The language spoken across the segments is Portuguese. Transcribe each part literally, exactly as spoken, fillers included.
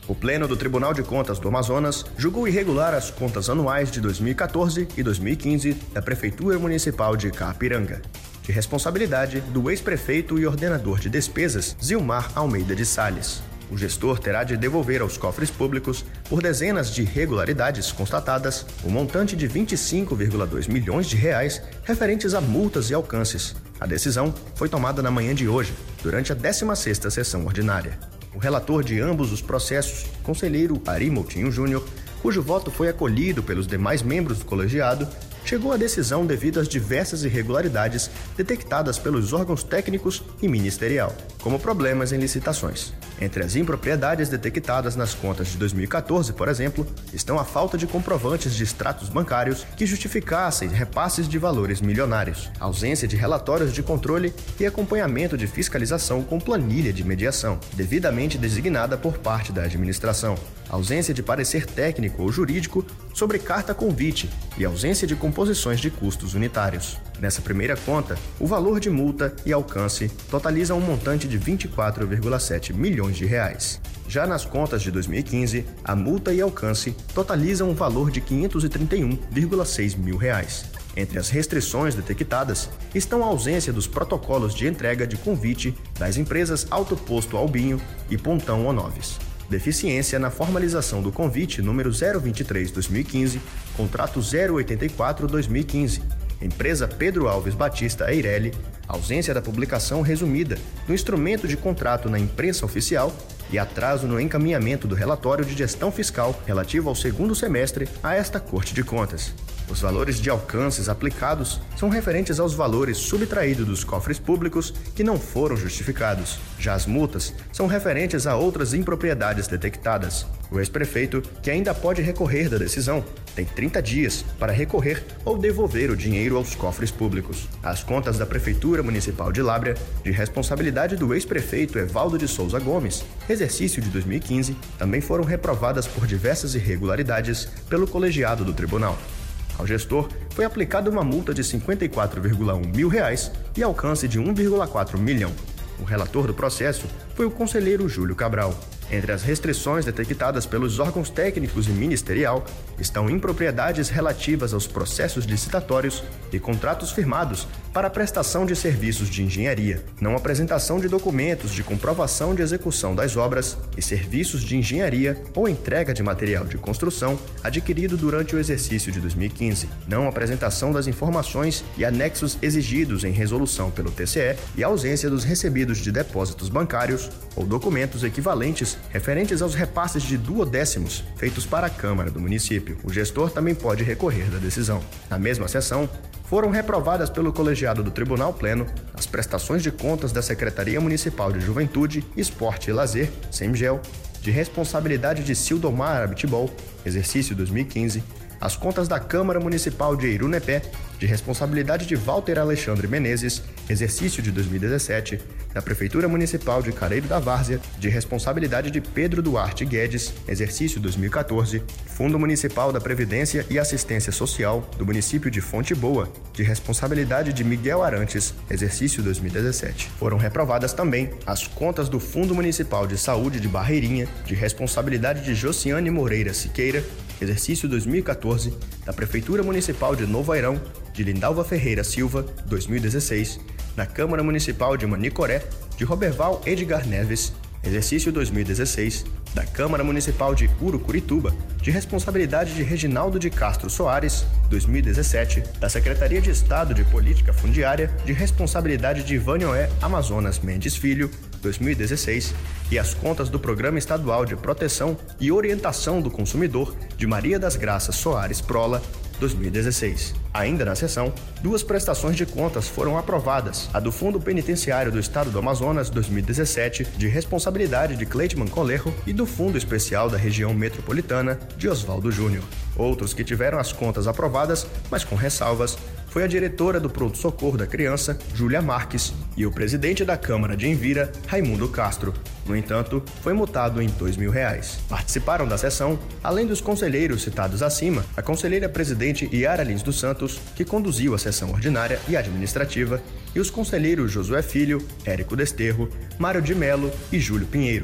O Pleno do Tribunal de Contas do Amazonas julgou irregular as contas anuais de dois mil e quatorze e dois mil e quinze da Prefeitura Municipal de Caapiranga, de responsabilidade do ex-prefeito e ordenador de despesas Zilmar Almeida de Sales. O gestor terá de devolver aos cofres públicos, por dezenas de irregularidades constatadas, o montante de vinte e cinco vírgula dois milhões de reais referentes a multas e alcances. A decisão foi tomada na manhã de hoje, durante a décima sexta sessão ordinária. O relator de ambos os processos, conselheiro Ari Moutinho Júnior, cujo voto foi acolhido pelos demais membros do colegiado, chegou à decisão devido às diversas irregularidades detectadas pelos órgãos técnicos e ministerial, como problemas em licitações. Entre as impropriedades detectadas nas contas de dois mil e quatorze, por exemplo, estão a falta de comprovantes de extratos bancários que justificassem repasses de valores milionários, a ausência de relatórios de controle e acompanhamento de fiscalização com planilha de mediação, devidamente designada por parte da administração, ausência de parecer técnico ou jurídico sobre carta convite e ausência de composições de custos unitários. Nessa primeira conta, o valor de multa e alcance totaliza um montante de vinte e quatro vírgula sete milhões de reais. Já nas contas de dois mil e quinze, a multa e alcance totalizam um valor de quinhentos e trinta e um vírgula seis mil reais. Entre as restrições detectadas estão a ausência dos protocolos de entrega de convite das empresas Alto Posto Albinho e Pontão Onoves. Deficiência na formalização do convite número zero vinte e três barra dois mil e quinze, contrato zero oitenta e quatro barra dois mil e quinze, empresa Pedro Alves Batista Eireli, ausência da publicação resumida do instrumento de contrato na imprensa oficial e atraso no encaminhamento do relatório de gestão fiscal relativo ao segundo semestre a esta Corte de Contas. Os valores de alcances aplicados são referentes aos valores subtraídos dos cofres públicos que não foram justificados. Já as multas são referentes a outras impropriedades detectadas. O ex-prefeito, que ainda pode recorrer da decisão, tem trinta dias para recorrer ou devolver o dinheiro aos cofres públicos. As contas da Prefeitura Municipal de Lábrea, de responsabilidade do ex-prefeito Evaldo de Souza Gomes, exercício de dois mil e quinze, também foram reprovadas por diversas irregularidades pelo colegiado do tribunal. Ao gestor foi aplicada uma multa de cinquenta e quatro vírgula um mil reais e alcance de um vírgula quatro milhão. O relator do processo foi o conselheiro Júlio Cabral. Entre as restrições detectadas pelos órgãos técnicos e ministerial estão impropriedades relativas aos processos licitatórios e contratos firmados para a prestação de serviços de engenharia, não apresentação de documentos de comprovação de execução das obras e serviços de engenharia ou entrega de material de construção adquirido durante o exercício de dois mil e quinze, não apresentação das informações e anexos exigidos em resolução pelo T C E e ausência dos recebidos de depósitos bancários ou documentos equivalentes referentes aos repasses de duodécimos feitos para a Câmara do município. O gestor também pode recorrer da decisão. Na mesma sessão, foram reprovadas pelo colegiado do Tribunal Pleno as prestações de contas da Secretaria Municipal de Juventude, Esporte e Lazer, SEMGEL, de responsabilidade de Sildomar Abitbol, exercício dois mil e quinze, as contas da Câmara Municipal de Irunepé, de responsabilidade de Walter Alexandre Menezes, exercício de dois mil e dezessete, da Prefeitura Municipal de Careiro da Várzea, de responsabilidade de Pedro Duarte Guedes, exercício dois mil e quatorze, Fundo Municipal da Previdência e Assistência Social do município de Fonte Boa, de responsabilidade de Miguel Arantes, exercício dois mil e dezessete. Foram reprovadas também as contas do Fundo Municipal de Saúde de Barreirinha, de responsabilidade de Josiane Moreira Siqueira, exercício dois mil e quatorze, da Prefeitura Municipal de Novo Airão, de Lindalva Ferreira Silva, dois mil e dezesseis, da Câmara Municipal de Manicoré, de Roberval Edgar Neves, exercício dois mil e dezesseis, da Câmara Municipal de Urucurituba, de responsabilidade de Reginaldo de Castro Soares, dois mil e dezessete, da Secretaria de Estado de Política Fundiária, de responsabilidade de Vanioé Amazonas Mendes Filho, dois mil e dezesseis, e as contas do Programa Estadual de Proteção e Orientação do Consumidor de Maria das Graças Soares Prola, dois mil e dezesseis. Ainda na sessão, duas prestações de contas foram aprovadas, a do Fundo Penitenciário do Estado do Amazonas dois mil e dezessete, de responsabilidade de Cleitman Colerro, e do Fundo Especial da Região Metropolitana, de Oswaldo Júnior. Outros que tiveram as contas aprovadas, mas com ressalvas, foi a diretora do Pronto Socorro da Criança, Júlia Marques, e o presidente da Câmara de Envira, Raimundo Castro. No entanto, foi multado em dois mil reais. Participaram da sessão, além dos conselheiros citados acima, a conselheira presidente Yara Lins dos Santos, que conduziu a sessão ordinária e administrativa, e os conselheiros Josué Filho, Érico Desterro, Mário de Melo e Júlio Pinheiro.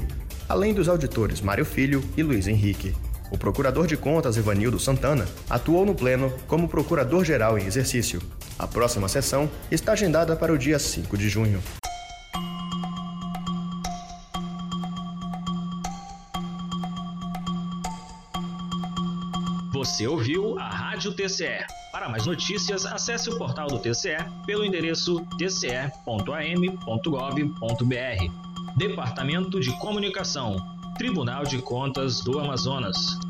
além dos auditores Mário Filho e Luiz Henrique. O procurador de contas Evanildo Santana atuou no Pleno como procurador-geral em exercício. A próxima sessão está agendada para o dia cinco de junho. Você ouviu a Rádio T C E. Para mais notícias, acesse o portal do T C E pelo endereço t c e ponto a m ponto gov ponto b r. Departamento de Comunicação, Tribunal de Contas do Amazonas.